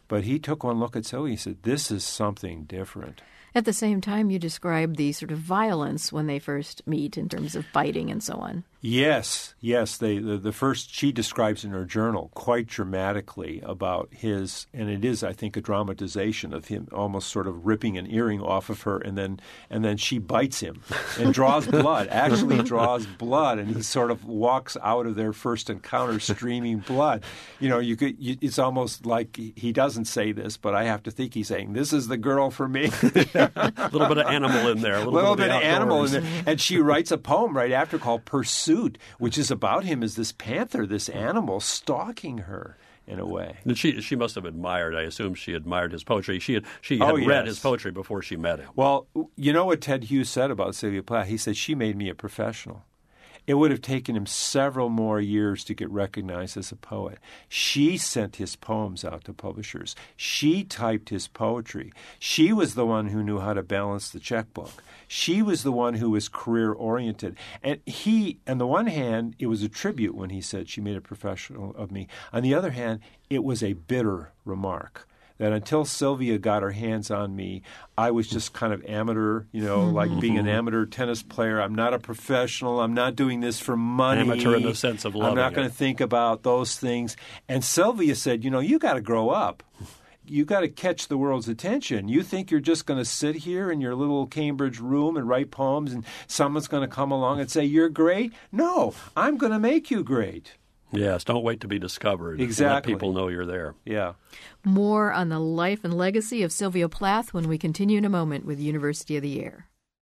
But he took one look at Sylvia and he said, this is something different. At the same time, you describe the sort of violence when they first meet in terms of biting and so on. Yes, yes. They, the, the first, she describes in her journal quite dramatically about his, and it is, I think, a dramatization of him almost sort of ripping an earring off of her, and then and then she bites him and draws blood, actually draws blood, and he sort of walks out of their first encounter streaming blood. You know, you could. You, it's almost like he doesn't say this, but I have to think he's saying, "This is the girl for me." A little bit of animal in there. A little, little bit, bit of, of animal in there. And she writes a poem right after called Pursuit, which is about him as this panther, this animal, stalking her in a way. And she she must have admired, I assume she admired his poetry. She had, she had Oh, read yes. his poetry before she met him. Well, you know what Ted Hughes said about Sylvia Plath? He said, she made me a professional. It would have taken him several more years to get recognized as a poet. She sent his poems out to publishers. She typed his poetry. She was the one who knew how to balance the checkbook. She was the one who was career-oriented. And he, on the one hand, it was a tribute when he said she made a professional of me. On the other hand, it was a bitter remark. That until Sylvia got her hands on me, I was just kind of amateur, you know, mm-hmm. like being an amateur tennis player. I'm not a professional. I'm not doing this for money. Amateur in the sense of loving I'm not going to think about those things. And Sylvia said, you know, you got to grow up. You got to catch the world's attention. You think you're just going to sit here in your little Cambridge room and write poems and someone's going to come along and say, you're great? No, I'm going to make you great. Yes, don't wait to be discovered. Exactly. Let people know you're there. Yeah. More on the life and legacy of Sylvia Plath when we continue in a moment with University of the Air.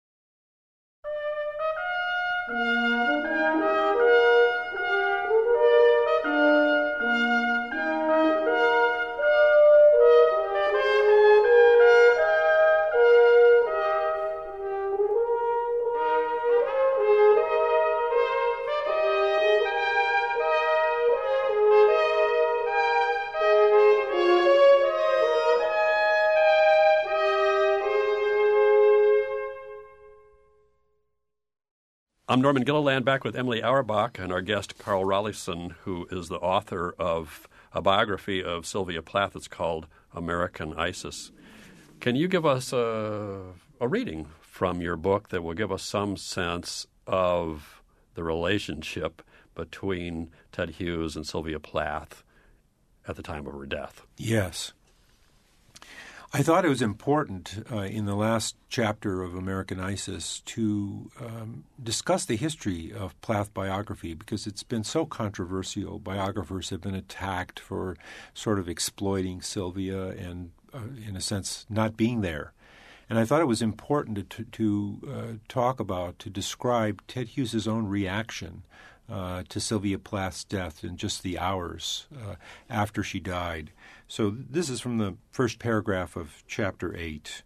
I'm Norman Gilliland, back with Emily Auerbach and our guest Carl Rollyson, who is the author of a biography of Sylvia Plath. It's called American Isis. Can you give us a, a reading from your book that will give us some sense of the relationship between Ted Hughes and Sylvia Plath at the time of her death? Yes. I thought it was important uh, in the last chapter of American Isis to um, discuss the history of Plath biography because it's been so controversial. Biographers have been attacked for sort of exploiting Sylvia and, uh, in a sense, not being there. And I thought it was important to, to uh, talk about, to describe Ted Hughes' own reaction Uh, to Sylvia Plath's death in just the hours uh, after she died. So this is from the first paragraph of chapter eight.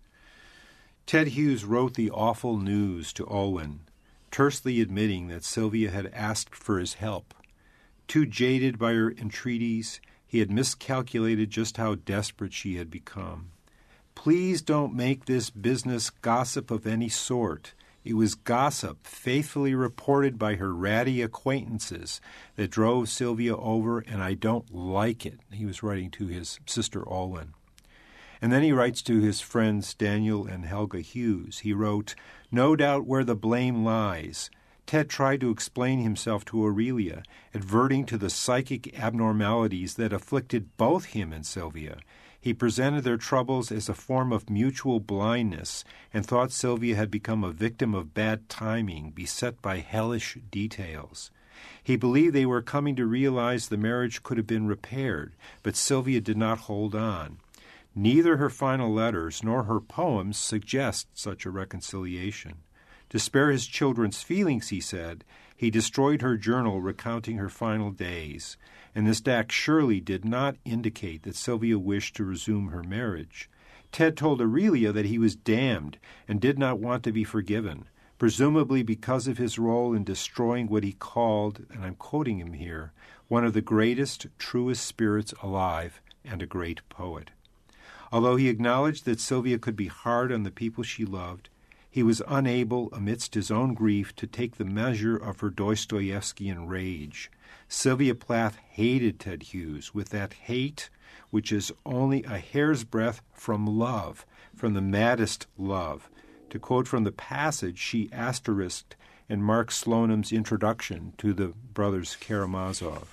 Ted Hughes wrote the awful news to Olwen, tersely admitting that Sylvia had asked for his help. Too jaded by her entreaties, he had miscalculated just how desperate she had become. Please don't make this business gossip of any sort. It was gossip, faithfully reported by her ratty acquaintances, that drove Sylvia over, and I don't like it. He was writing to his sister Olwen. And then he writes to his friends Daniel and Helga Hughes. He wrote, no doubt where the blame lies. Ted tried to explain himself to Aurelia, adverting to the psychic abnormalities that afflicted both him and Sylvia. He presented their troubles as a form of mutual blindness and thought Sylvia had become a victim of bad timing, beset by hellish details. He believed they were coming to realize the marriage could have been repaired, but Sylvia did not hold on. Neither her final letters nor her poems suggest such a reconciliation. To spare his children's feelings, he said, he destroyed her journal recounting her final days, and this act surely did not indicate that Sylvia wished to resume her marriage. Ted told Aurelia that he was damned and did not want to be forgiven, presumably because of his role in destroying what he called, and I'm quoting him here, one of the greatest, truest spirits alive and a great poet. Although he acknowledged that Sylvia could be hard on the people she loved, he was unable, amidst his own grief, to take the measure of her Dostoevskian rage. Sylvia Plath hated Ted Hughes with that hate which is only a hair's breadth from love, from the maddest love. To quote from the passage she asterisked in Mark Sloanim's introduction to the brothers Karamazov.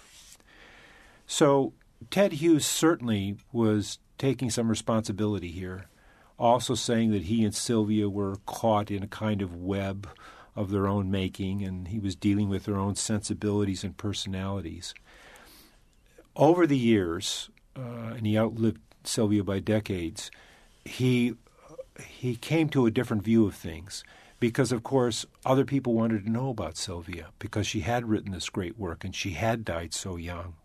So Ted Hughes certainly was taking some responsibility here, also saying that he and Sylvia were caught in a kind of web of their own making, and he was dealing with their own sensibilities and personalities. Over the years, uh, and he outlived Sylvia by decades, he he came to a different view of things because, of course, other people wanted to know about Sylvia because she had written this great work and she had died so young.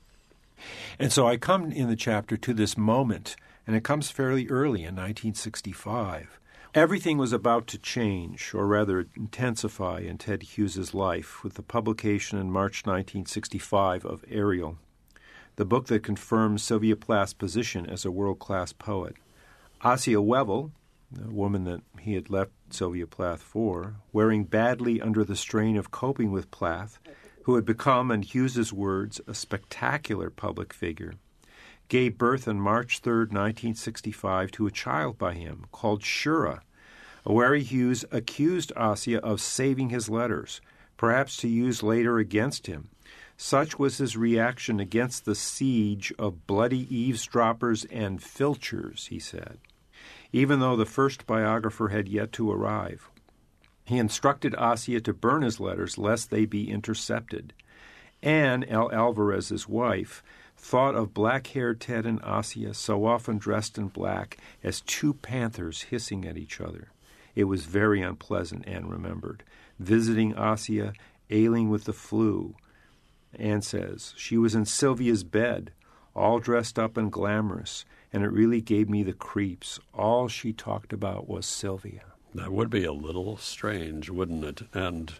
And so I come in the chapter to this moment, and it comes fairly early in nineteen sixty-five. Everything was about to change, or rather intensify, in Ted Hughes's life with the publication in March nineteen sixty-five of Ariel, the book that confirms Sylvia Plath's position as a world-class poet. Assia Wevel, the woman that he had left Sylvia Plath for, wearing badly under the strain of coping with Plath, who had become, in Hughes's words, a spectacular public figure, gave birth on March third, nineteen sixty-five, to a child by him called Shura. Wary Hughes accused Assia of saving his letters, perhaps to use later against him. Such was his reaction against the siege of bloody eavesdroppers and filchers, he said, even though the first biographer had yet to arrive. He instructed Assia to burn his letters lest they be intercepted. Anne, L. Alvarez's wife, thought of black-haired Ted and Assia, so often dressed in black, as two panthers hissing at each other. It was very unpleasant, Anne remembered, visiting Assia, ailing with the flu. Anne says, she was in Sylvia's bed, all dressed up and glamorous, and it really gave me the creeps. All she talked about was Sylvia. That would be a little strange, wouldn't it? And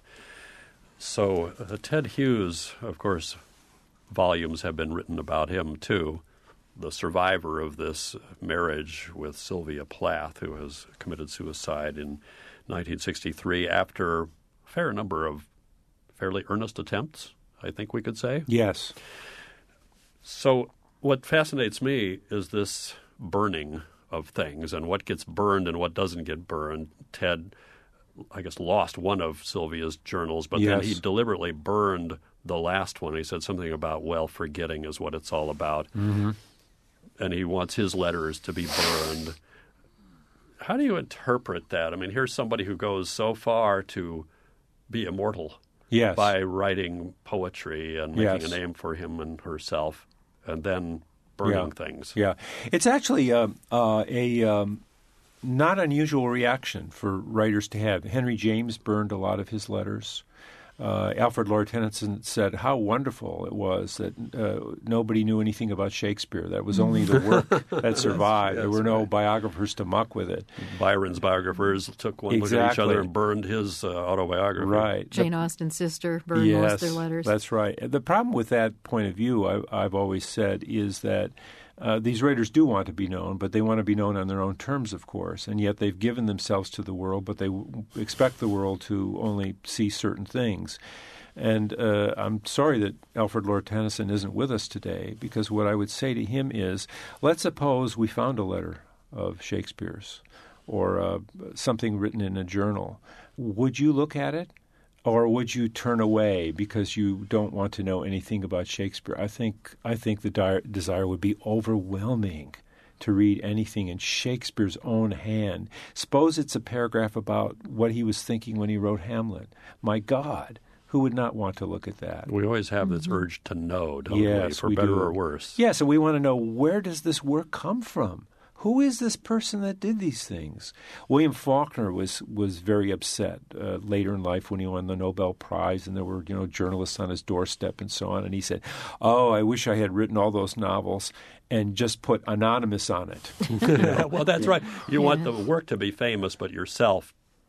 so uh, Ted Hughes, of course, volumes have been written about him, too. The survivor of this marriage with Sylvia Plath, who has committed suicide in nineteen sixty-three after a fair number of fairly earnest attempts, I think we could say. Yes. So what fascinates me is this burning of things and what gets burned and what doesn't get burned. Ted, I guess, lost one of Sylvia's journals, but yes. then he deliberately burned the last one. He said something about, well, forgetting is what it's all about. Mm-hmm. And he wants his letters to be burned. How do you interpret that? I mean, here's somebody who goes so far to be immortal yes. by writing poetry and making yes. a name for him and herself, and then burning yeah. things. Yeah. It's actually uh, uh, a um, not unusual reaction for writers to have. Henry James burned a lot of his letters. Uh, Alfred Lord Tennyson said how wonderful it was that uh, nobody knew anything about Shakespeare. That was only the work that survived. Yes, there were no right. biographers to muck with it. Byron's biographers took one exactly. look at each other and burned his uh, autobiography. Right. Jane the, Austen's sister burned yes, most of their letters. That's right. The problem with that point of view, I, I've always said, is that Uh, these writers do want to be known, but they want to be known on their own terms, of course, and yet they've given themselves to the world, but they w- expect the world to only see certain things. And uh, I'm sorry that Alfred Lord Tennyson isn't with us today, because what I would say to him is, let's suppose we found a letter of Shakespeare's or uh, something written in a journal. Would you look at it? Or would you turn away because you don't want to know anything about Shakespeare? I think I think the dire, desire would be overwhelming to read anything in Shakespeare's own hand. Suppose it's a paragraph about what he was thinking when he wrote Hamlet. My God, who would not want to look at that? We always have this urge to know, don't yes, we, for we better do. or worse. Yes, and we want to know, where does this work come from? Who is this person that did these things? William Faulkner was was very upset uh, later in life when he won the Nobel Prize, and there were you know journalists on his doorstep and so on. And he said, "Oh, I wish I had written all those novels and just put anonymous on it." You know? Well, that's right. You yeah. want the work to be famous, but yourself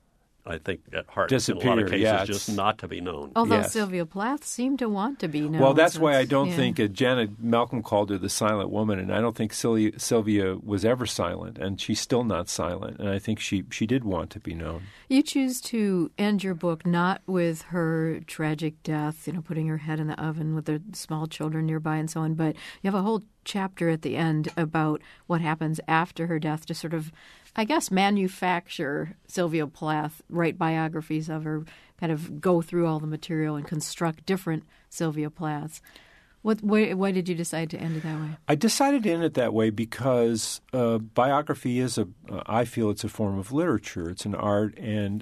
I think, at heart, Disappear, in a lot of cases, yeah, just it's- not to be known. Although Yes. Sylvia Plath seemed to want to be known. Well, that's so why I it's- don't yeah. think uh, Janet Malcolm called her the silent woman, and I don't think Sylvia, Sylvia was ever silent, and she's still not silent. And I think she, she did want to be known. You choose to end your book not with her tragic death, you know, putting her head in the oven with the small children nearby and so on, but you have a whole chapter at the end about what happens after her death to sort of, I guess, manufacture Sylvia Plath, write biographies of her, kind of go through all the material and construct different Sylvia Plaths. What, why, why did you decide to end it that way? I decided to end it that way because uh, biography is a, uh, I feel it's a form of literature. It's an art, and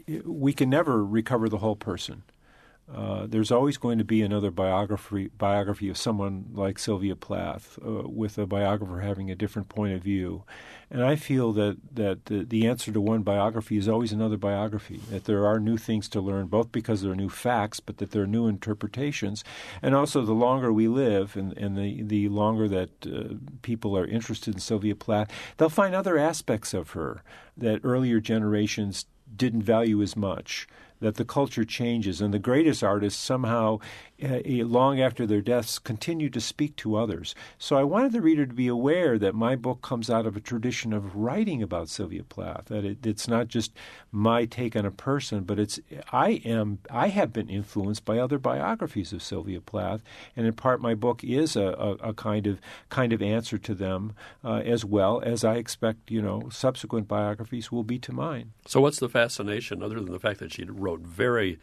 we can never recover the whole person. Uh, there's always going to be another biography biography of someone like Sylvia Plath, uh, with a biographer having a different point of view. And I feel that, that the, the answer to one biography is always another biography, that there are new things to learn, both because there are new facts, but that there are new interpretations. And also, the longer we live and, and the, the longer that uh, people are interested in Sylvia Plath, they'll find other aspects of her that earlier generations didn't value as much, that the culture changes, and the greatest artists somehow, uh, long after their deaths, continue to speak to others. So I wanted the reader to be aware that my book comes out of a tradition of writing about Sylvia Plath, that it, it's not just my take on a person, but it's I am I have been influenced by other biographies of Sylvia Plath, and in part my book is a, a, a kind of kind of answer to them, uh, as well as I expect, you know, subsequent biographies will be to mine. So what's the fascination, other than the fact that she wrote very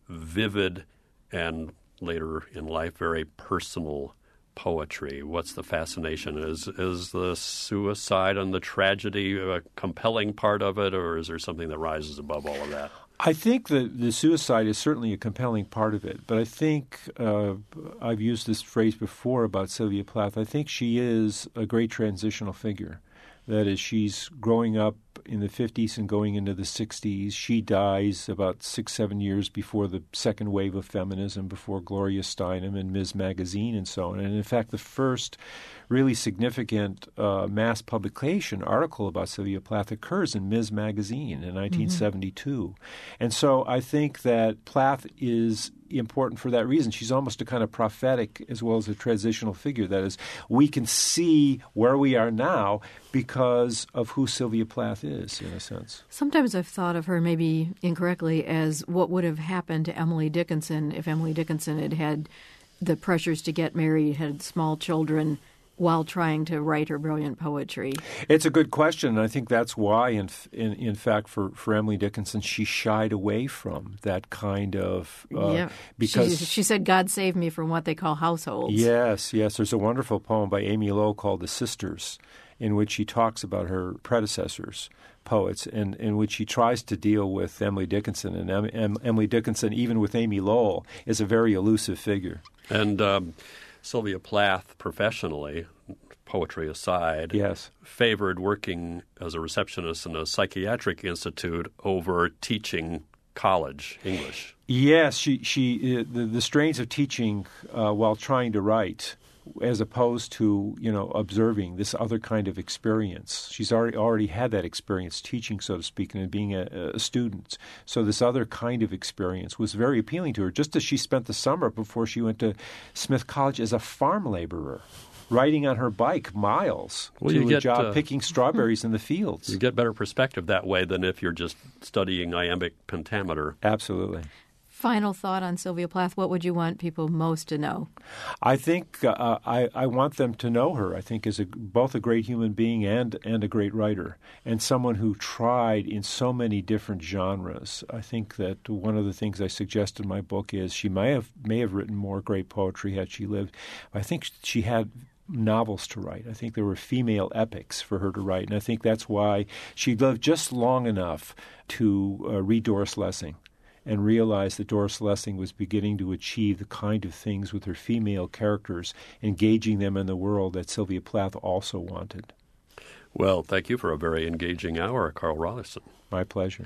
vivid and later in life very personal poetry? What's the fascination? Is is the suicide and the tragedy a compelling part of it, or is there something that rises above all of that? I think that the suicide is certainly a compelling part of it, but I think uh, I've used this phrase before about Sylvia Plath. I think she is a great transitional figure. That is, she's growing up in the fifties and going into the sixties. She dies about six, seven years before the second wave of feminism, before Gloria Steinem and Miz Magazine and so on. And in fact, the first really significant uh, mass publication article about Sylvia Plath occurs in Miz Magazine in nineteen seventy-two. Mm-hmm. And so I think that Plath is important for that reason. She's almost a kind of prophetic as well as a transitional figure. That is, we can see where we are now because of who Sylvia Plath is, in a sense. Sometimes I've thought of her, maybe incorrectly, as what would have happened to Emily Dickinson if Emily Dickinson had had the pressures to get married, had small children, while trying to write her brilliant poetry. It's a good question, and I think that's why, in in, in fact, for, for Emily Dickinson, she shied away from that kind of... Uh, yeah, because she, she said, God save me from what they call households. Yes, yes. There's a wonderful poem by Amy Lowe called The Sisters, in which she talks about her predecessors, poets, and in which she tries to deal with Emily Dickinson. And em, em, Emily Dickinson, even with Amy Lowell, is a very elusive figure. And um, Sylvia Plath, professionally, poetry aside, yes, favored working as a receptionist in a psychiatric institute over teaching college English. Yes, she she uh, the, the strains of teaching uh, while trying to write, as opposed to, you know, observing this other kind of experience. She's already already had that experience teaching, so to speak, and being a, a student. So this other kind of experience was very appealing to her, just as she spent the summer before she went to Smith College as a farm laborer, riding on her bike miles well, to a get, job uh, picking strawberries in the fields. You get better perspective that way than if you're just studying iambic pentameter. Absolutely. Final thought on Sylvia Plath. What would you want people most to know? I think uh, I, I want them to know her, I think, as a, both a great human being and, and a great writer, and someone who tried in so many different genres. I think that one of the things I suggest in my book is she may have may have written more great poetry had she lived. I think she had novels to write. I think there were female epics for her to write, and I think that's why she lived just long enough to uh, read Doris Lessing and realized that Doris Lessing was beginning to achieve the kind of things with her female characters, engaging them in the world that Sylvia Plath also wanted. Well, thank you for a very engaging hour, Carl Rollason. My pleasure.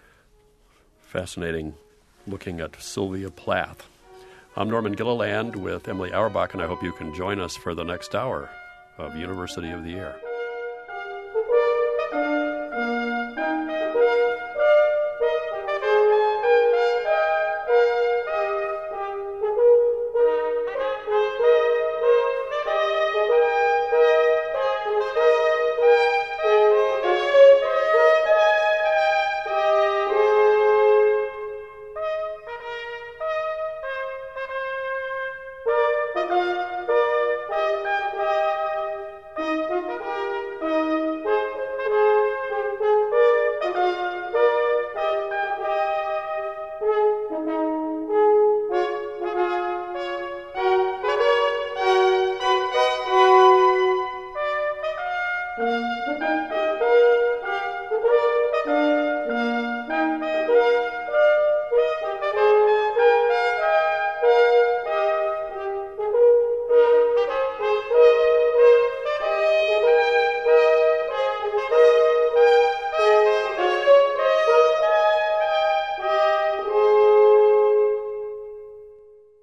Fascinating looking at Sylvia Plath. I'm Norman Gilliland with Emily Auerbach, and I hope you can join us for the next hour of University of the Air.